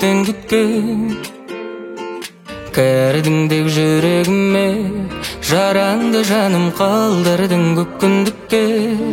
көптен күткен. Кәрдің деп жүрегіме, жараңды жаным қалдырдың көп күндікке.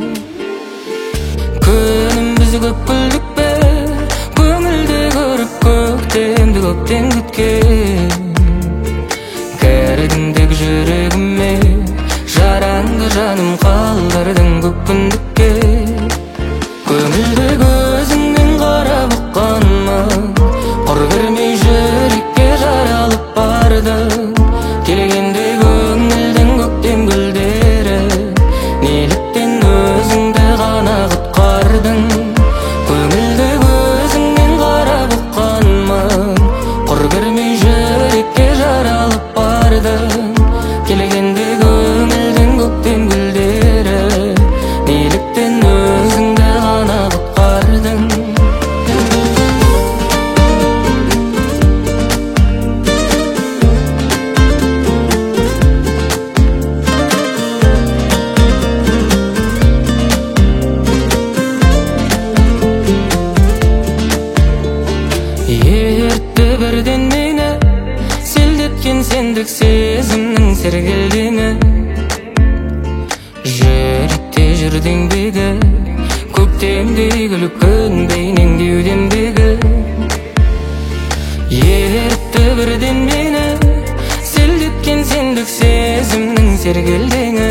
Күнім біз көп күлдік пе, көңілде көріп көктемді көптен күткен. Кәрдің деп жүрегіме, жараңды жаным қалдырдың көп күндікке. Көңілде көзіңнен қарап ұққаныма, құр кірмей жүрекке жаралып барды. Келгенде көңілдің көктем гүлдері, неліктен өзіңді ғана құтқардың. Көңілде көзіңнен қарап ұққаныма, құр кірмей жүрекке жаралып барды. Келгенде көңілдің көктем гүлдері, неліктен өзіңді ғана құтқардың. Ертті бірден мені, селдеткен сендік сезімнің сергелдеңі. Жүректе жүрдеңдегі, көктемдей күліп көнбейнен кеудемдегі. Ертті бірден мені, селдеткен сендік сезімнің сергелдеңі.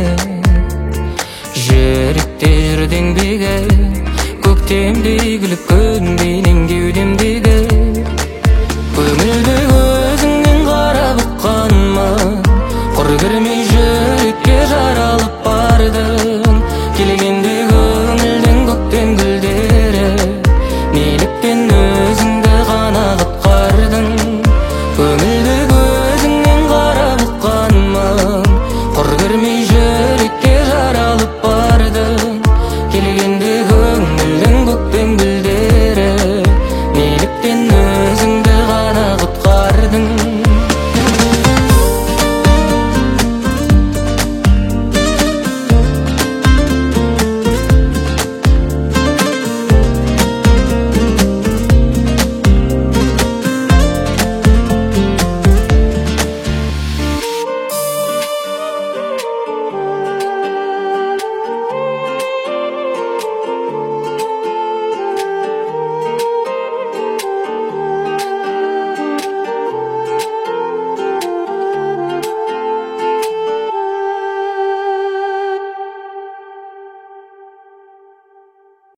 Жүректе жүрдеңдегі, көктемдей күліп көнбейнен кеудемдегі. Көңілде өзіңнен қарап ұққаныма, құр кірмей жүрекке жаралып бардың. Келгенде көңілдің көктем гүлдері, неліктен өзіңді ғана құтқардың. Көңілде өзіңнен қарап ұққаныма, құр кірмей